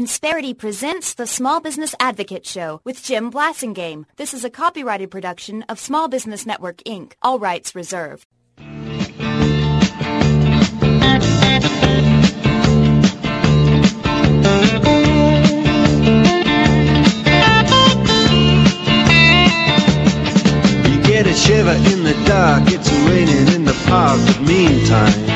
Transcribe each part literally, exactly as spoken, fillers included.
Insperity presents the Small Business Advocate Show with Jim Blasingame. This is a copyrighted production of Small Business Network, Incorporated. All rights reserved. You get a shiver in the dark, it's raining in the park, but meantime,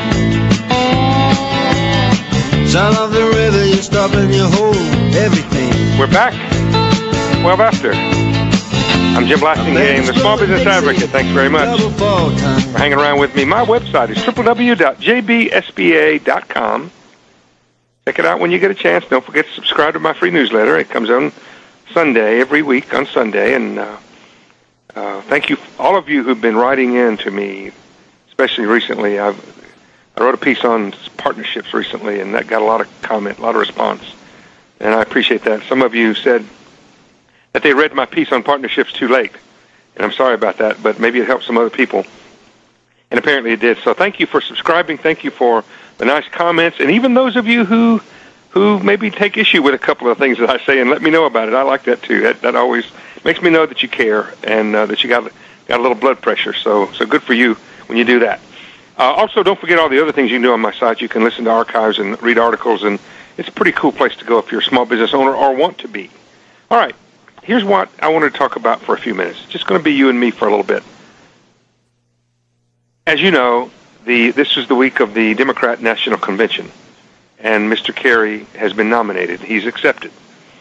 sound of the river, you stop and you hold everything. We're back. twelve after. I'm Jim Blasingame, the Small Business Advocate. Thanks very much for hanging around with me. My website is w w w dot j b s b a dot com. Check it out when you get a chance. Don't forget to subscribe to my free newsletter. It comes on Sunday, every week on Sunday. And uh, uh, thank you, all of you who've been writing in to me, especially recently. I've I wrote a piece on partnerships recently, and that got a lot of comment, a lot of response, and I appreciate that. Some of you said that they read my piece on partnerships too late, and I'm sorry about that, but maybe it helped some other people, and apparently it did. So thank you for subscribing. Thank you for the nice comments, and even those of you who who maybe take issue with a couple of things that I say and let me know about it. I like that, too. That, that always makes me know that you care and uh, that you got, got a little blood pressure, so so good for you when you do that. Uh, also, don't forget all the other things you can do on my site. You can listen to archives and read articles, and it's a pretty cool place to go if you're a small business owner or want to be. All right, here's what I wanted to talk about for a few minutes. It's just going to be you and me for a little bit. As you know, the this is the week of the Democrat National Convention, and Mister Kerry has been nominated. He's accepted.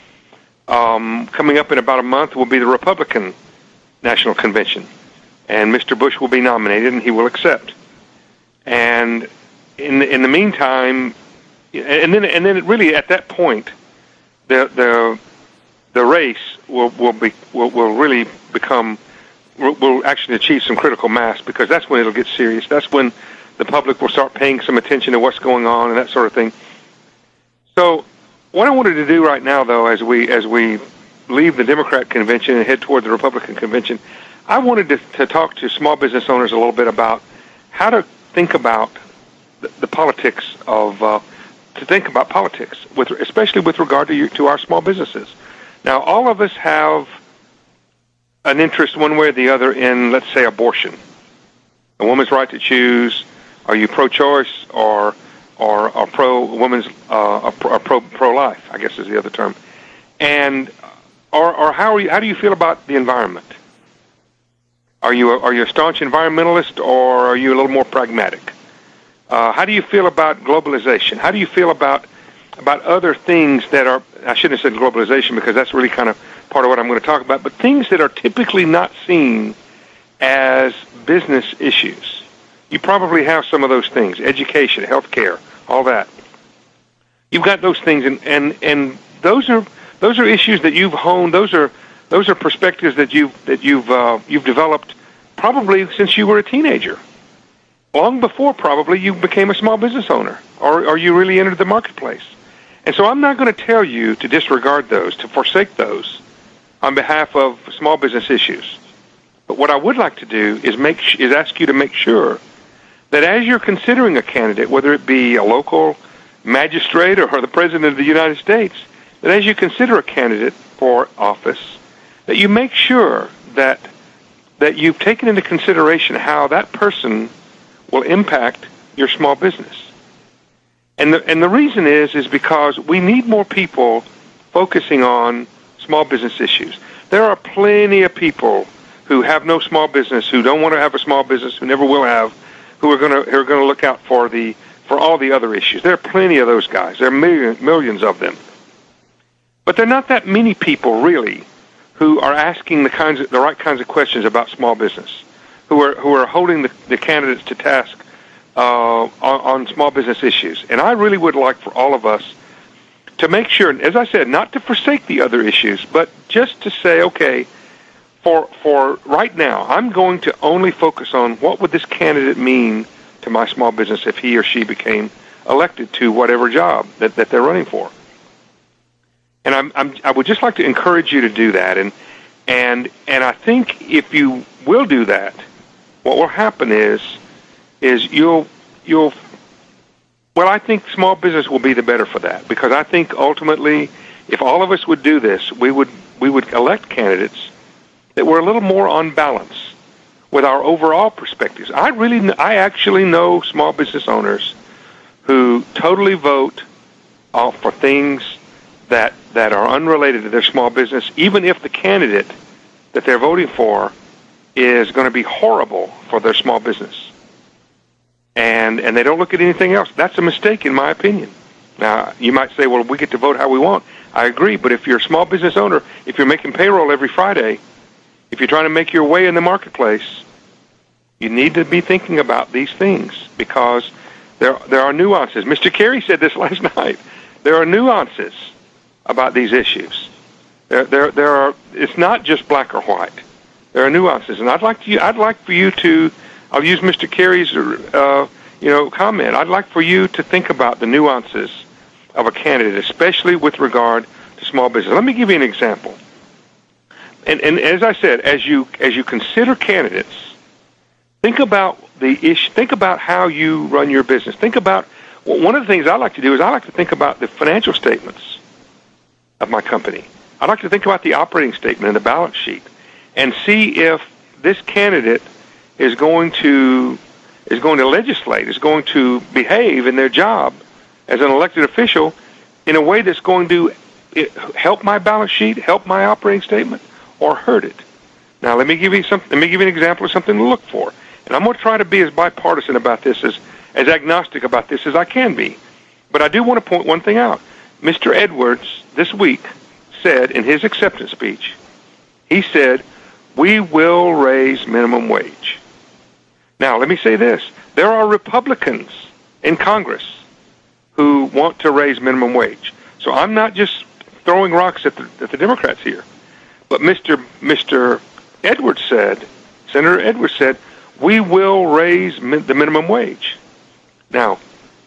Um, coming up in about a month will be the Republican National Convention, and Mister Bush will be nominated, and he will accept. And in the, in the meantime, and then and then really at that point, the the the race will will be will, will really become will, will actually achieve some critical mass, because that's when it'll get serious. That's when the public will start paying some attention to what's going on and that sort of thing. So what I wanted to do right now, though, as we as we leave the Democrat convention and head toward the Republican convention, I wanted to, to talk to small business owners a little bit about how to think about the, the politics of, uh, to think about politics, with, especially with regard to you, to our small businesses. Now, all of us have an interest one way or the other in, let's say, abortion. A woman's right to choose. Are you pro-choice or or, or pro-woman's, uh, or pro, pro, pro-life, I guess is the other term. And, or, or how, are you, how do you feel about the environment? Are you a, are you a staunch environmentalist, or are you a little more pragmatic? Uh, how do you feel about globalization? How do you feel about about other things that are, I shouldn't have said globalization because that's really kind of part of what I'm going to talk about, but things that are typically not seen as business issues. You probably have some of those things, education, healthcare, all that. You've got those things, and, and, and those are those are issues that you've honed. Those are Those are perspectives that you've that you've uh, you've developed probably since you were a teenager, long before probably you became a small business owner, or, or you really entered the marketplace. And so I'm not going to tell you to disregard those, to forsake those, on behalf of small business issues. But what I would like to do is make is ask you to make sure that as you're considering a candidate, whether it be a local magistrate or the President of the United States, that as you consider a candidate for office, that you make sure that that you've taken into consideration how that person will impact your small business. And the, and the reason is, is because we need more people focusing on small business issues. There are plenty of people who have no small business, who don't want to have a small business, who never will have, who are going to who are going to look out for the for all the other issues. There are plenty of those guys. There are million, millions of them. But there are not that many people, really, who are asking the kinds of, the right kinds of questions about small business, who are who are holding the, the candidates to task uh, on, on small business issues. And I really would like for all of us to make sure, as I said, not to forsake the other issues, but just to say, okay, for for right now, I'm going to only focus on what would this candidate mean to my small business if he or she became elected to whatever job that, that they're running for. And I'm, I'm, I would just like to encourage you to do that. And and and I think if you will do that, what will happen is is you'll you'll Well, I think small business will be the better for that, because I think ultimately, if all of us would do this, we would we would elect candidates that were a little more on balance with our overall perspectives. I really, I actually know small business owners who totally vote uh, for things that that are unrelated to their small business, even if the candidate that they're voting for is going to be horrible for their small business. And and they don't look at anything else. That's a mistake, in my opinion. Now, you might say, well, we get to vote how we want. I agree, but if you're a small business owner, if you're making payroll every Friday, if you're trying to make your way in the marketplace, you need to be thinking about these things, because there there are nuances. Mister Kerry said this last night. There are nuances about these issues. There there there are. It's not just black or white. There are nuances, and I'd like to. I'd like for you to. I'll use Mister Kerry's uh, you know comment. I'd like for you to think about the nuances of a candidate, especially with regard to small business. Let me give you an example. And, and as I said, as you as you consider candidates, think about the issue. Think about how you run your business. Think about well, one of the things I like to do is I like to think about the financial statements of my company. I like to think about the operating statement and the balance sheet, and see if this candidate is going to is going to legislate, is going to behave in their job as an elected official in a way that's going to help my balance sheet, help my operating statement, or hurt it. Now, let me give you some. Let me give you an example of something to look for. And I'm going to try to be as bipartisan about this, as as agnostic about this as I can be. But I do want to point one thing out. Mister Edwards this week said in his acceptance speech, he said, "We will raise minimum wage." Now, let me say this: there are Republicans in Congress who want to raise minimum wage. So I'm not just throwing rocks at the, at the Democrats here. But Mister Mister Edwards said, Senator Edwards said, we will raise min- the minimum wage. Now,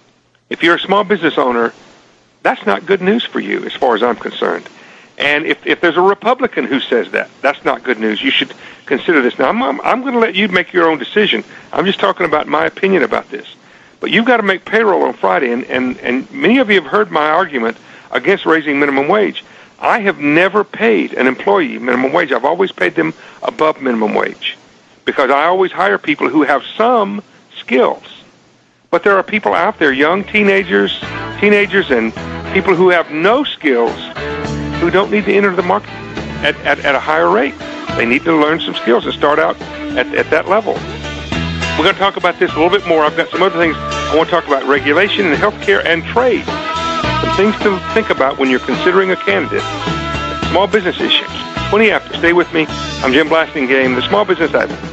if you're a small business owner, that's not good news for you as far as I'm concerned. And if, if there's a Republican who says that, that's not good news. You should consider this. Now, I'm, I'm, I'm going to let you make your own decision. I'm just talking about my opinion about this. But you've got to make payroll on Friday, and, and, and many of you have heard my argument against raising minimum wage. I have never paid an employee minimum wage. I've always paid them above minimum wage, because I always hire people who have some skills. But there are people out there, young teenagers, teenagers and people who have no skills, who don't need to enter the market at, at, at a higher rate. They need to learn some skills and start out at, at that level. We're going to talk about this a little bit more. I've got some other things. I want to talk about regulation and healthcare and trade. Some things to think about when you're considering a candidate. Small business issues. twenty after. Stay with me. I'm Jim Blasingame, the Small Business Advocate.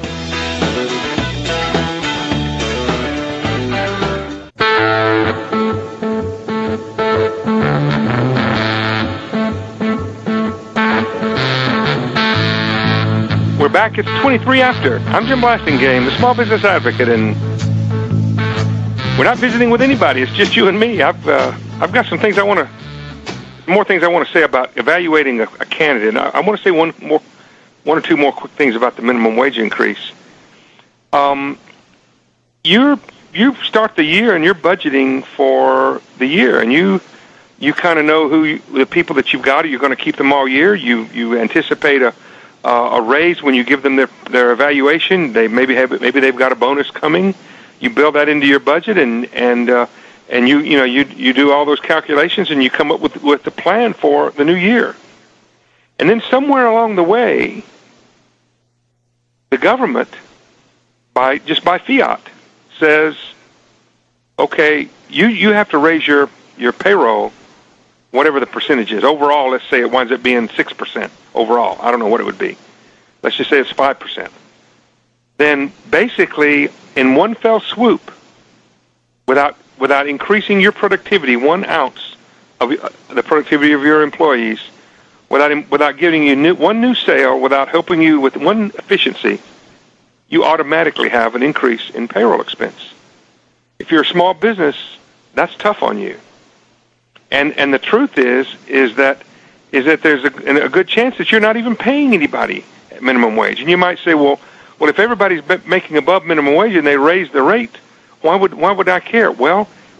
We're back. It's twenty-three after. I'm Jim Blasingame, the Small Business Advocate, and we're not visiting with anybody. It's just you and me. I've uh, I've got some things I want to, more things I want to say about evaluating a, a candidate. I, I want to say one more, one or two more quick things about the minimum wage increase. Um, you you start the year and you're budgeting for the year, and you you kind of know who you, the people that you've got. Are you going to keep them all year? You you anticipate a uh, a raise when you give them their their evaluation. They maybe have maybe they've got a bonus coming. You build that into your budget, and and uh, and you you know you you do all those calculations, and you come up with with the plan for the new year. And then somewhere along the way, the government, by just by fiat, says, okay, you you have to raise your your payroll, whatever the percentage is. Overall, let's say it winds up being six percent overall. I don't know what it would be. Let's just say it's five percent. Then basically, in one fell swoop, without without increasing your productivity one ounce of uh, the productivity of your employees, without without giving you new, one new sale, without helping you with one efficiency, you automatically have an increase in payroll expense. If you're a small business, that's tough on you. And and the truth is is that is that there's a, a good chance that you're not even paying anybody at minimum wage. And you might say, well, well, if everybody's making above minimum wage and they raise the rate, why would why would I care? Well,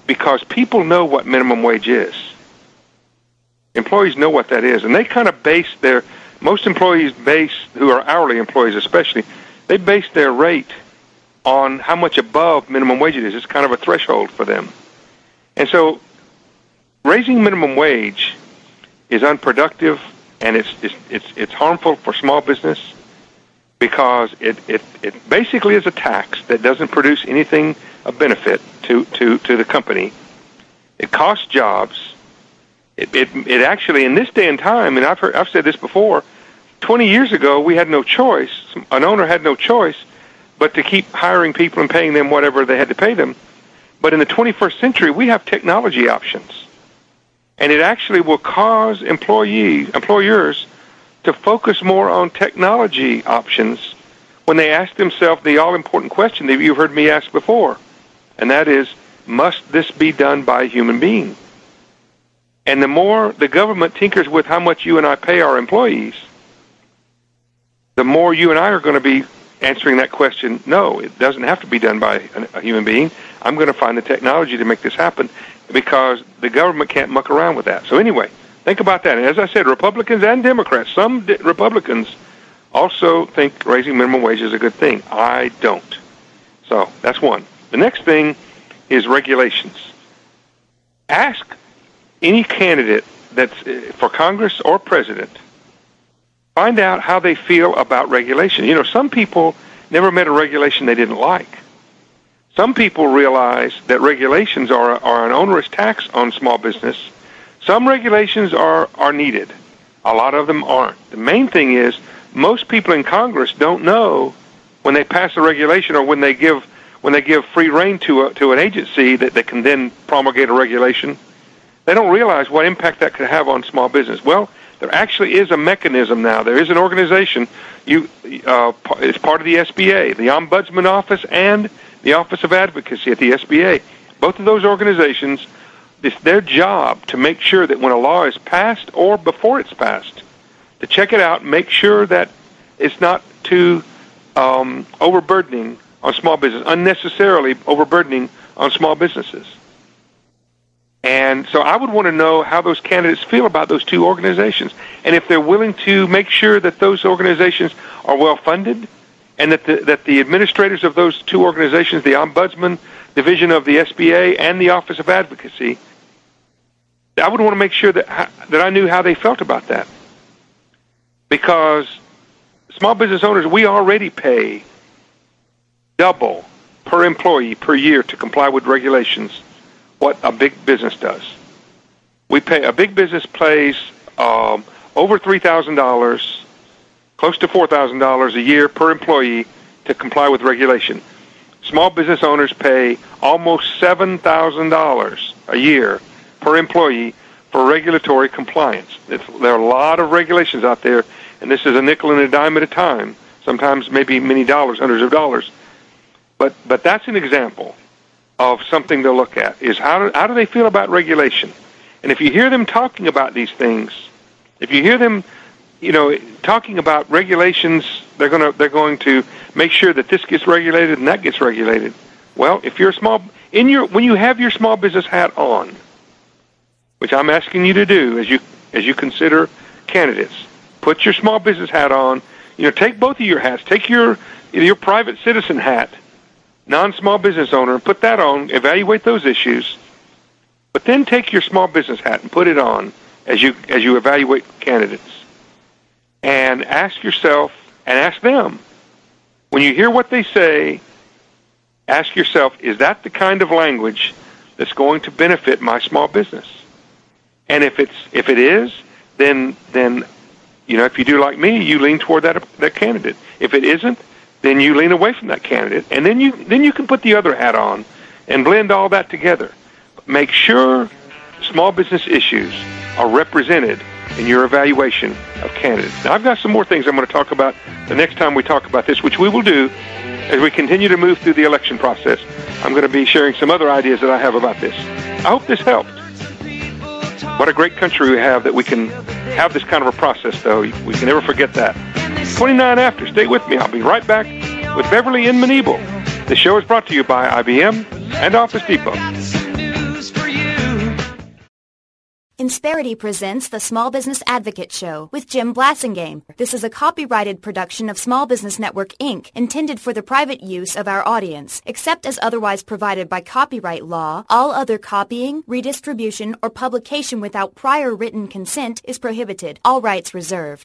because people know what minimum wage is. Employees know what that is, and they kind of base their, most employees base, who are hourly employees especially, they base their rate on how much above minimum wage it is. It's kind of a threshold for them. And so raising minimum wage is unproductive, and it's it's it's, it's harmful for small business because it, it, it basically is a tax that doesn't produce anything of benefit to, to, to the company. It costs jobs. It, it it actually, in this day and time, and I've heard, I've said this before, twenty years ago we had no choice. An owner had no choice but to keep hiring people and paying them whatever they had to pay them. But in the twenty-first century, we have technology options. And it actually will cause employees, employers to focus more on technology options when they ask themselves the all-important question that you've heard me ask before, and that is, must this be done by a human being? And the more the government tinkers with how much you and I pay our employees, the more you and I are going to be answering that question, no, it doesn't have to be done by a human being. I'm going to find the technology to make this happen because the government can't muck around with that. So anyway, think about that. And as I said, Republicans and Democrats, some Republicans also think raising minimum wage is a good thing. I don't. So that's one. The next thing is regulations. Ask any candidate that's for Congress or president, find out how they feel about regulation. You know, some people never met a regulation they didn't like. Some people realize that regulations are, are an onerous tax on small business. Some regulations are, are needed. A lot of them aren't. The main thing is most people in Congress don't know when they pass a regulation or when they give when they give free rein to a, to an agency that, that can then promulgate a regulation. They don't realize what impact that could have on small business. Well, there actually is a mechanism now. There is an organization. You, uh, it's part of the S B A, the Ombudsman Office and the Office of Advocacy at the S B A. Both of those organizations, it's their job to make sure that when a law is passed or before it's passed, to check it out and make sure that it's not too um, overburdening on small business, unnecessarily overburdening on small businesses. And so I would want to know how those candidates feel about those two organizations, and if they're willing to make sure that those organizations are well funded, and that the, that the administrators of those two organizations, the Ombudsman Division of the S B A and the Office of Advocacy, I would want to make sure that that I knew how they felt about that. Because small business owners, we already pay double per employee per year to comply with regulations what a big business does. We pay, a big business pays um, over three thousand dollars, close to four thousand dollars a year per employee to comply with regulation. Small business owners pay almost seven thousand dollars a year per employee for regulatory compliance. It's, there are a lot of regulations out there, and this is a nickel and a dime at a time, sometimes maybe many dollars, hundreds of dollars. But but that's an example of something to look at, is how do, how do they feel about regulation? And if you hear them talking about these things, if you hear them, you know, talking about regulations, they're going to they're going to make sure that this gets regulated and that gets regulated. Well, if you're a small in your when you have your small business hat on, which I'm asking you to do as you as you consider candidates, put your small business hat on. You know, take both of your hats. Take your your private citizen hat, non-small business owner, and put that on. Evaluate those issues, but then take your small business hat and put it on as you as you evaluate candidates. And ask yourself, and ask them, when you hear what they say, ask yourself, is that the kind of language that's going to benefit my small business? And if it's if it is, then then you know, if you do like me, you lean toward that that candidate. If it isn't, then you lean away from that candidate, and then you then you can put the other hat on and blend all that together. Make sure small business issues are represented in your evaluation of candidates. Now, I've got some more things I'm going to talk about the next time we talk about this, which we will do as we continue to move through the election process. I'm going to be sharing some other ideas that I have about this. I hope this helped. What a great country we have that we can have this kind of a process, though. We can never forget that. twenty-nine after. Stay with me. I'll be right back with Beverly in Manebel. The show is brought to you by I B M and Office Depot. Insperity presents the Small Business Advocate Show with Jim Blasingame. This is a copyrighted production of Small Business Network, Incorporated, intended for the private use of our audience. Except as otherwise provided by copyright law, all other copying, redistribution, or publication without prior written consent is prohibited. All rights reserved.